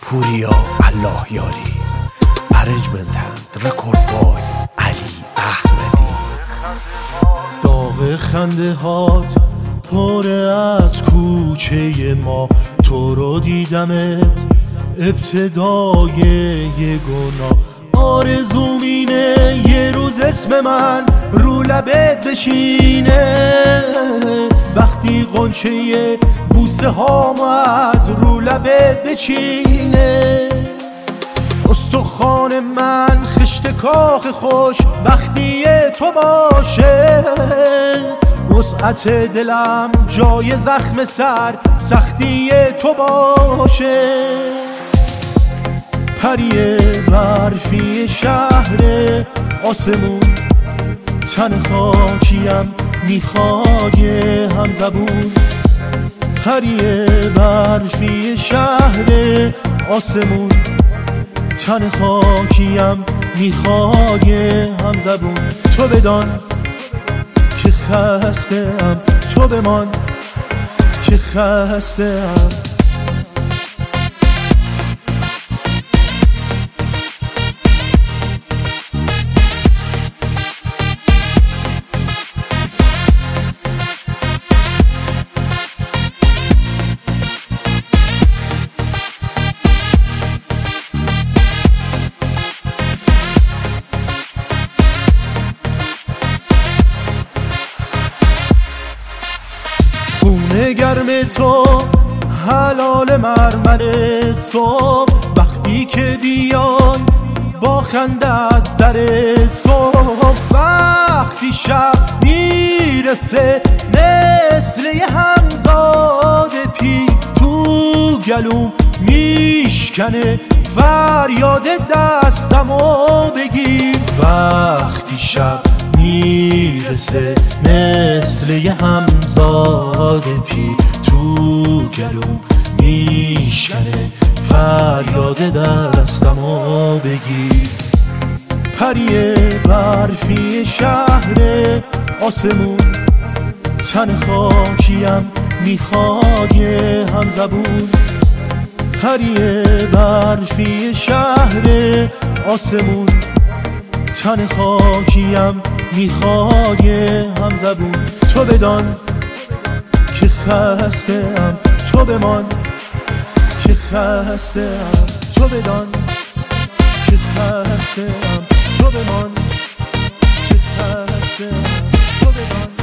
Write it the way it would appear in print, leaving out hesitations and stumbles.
پوریا الله یاری ارنجمنت رکورد بای علی احمدی. داغ خنده هات پر از کوچه ما، تو رو دیدمت ابتدای یه گناه. آرزوم اینه یه روز اسم من رو لبت بشینه، وقتی غنچه بوسه هامو از رو لبت بچینه. استخوان من خشت کاخ خوش بختی تو باشه، وسعت دلم جای زخم سر سختی تو باشه. پری برفی شهر آسمون، تن خاکیم میخواد یه همزبون. پری برفی شهر آسمون، تن خاکیم میخواد یه همزبون. تو بدان که خسته‌ام، تو بمان که خسته‌ام. خونه گرم تو حلال مرمر صبح، وقتی که بیای با خنده از در صبح. وقتی شب میرسه مثل یه همزاد پی تو گلوم میشکنه فریاد دستمو بگیر. وقتی شب میرسه مثل یه همزاد پی تو گلوم میشکنه فریاد دستمو بگیر. پری برفی شهر آسمون، تن خاکیم میخواد یه همزبون. پری برفی شهر آسمون، تن خاکیم میخواد یه همزبون. تو بدان که خسته‌ام، تو بمان که خسته‌ام. تو بدان که خسته‌ام، تو بمان که خسته‌ام. تو بدان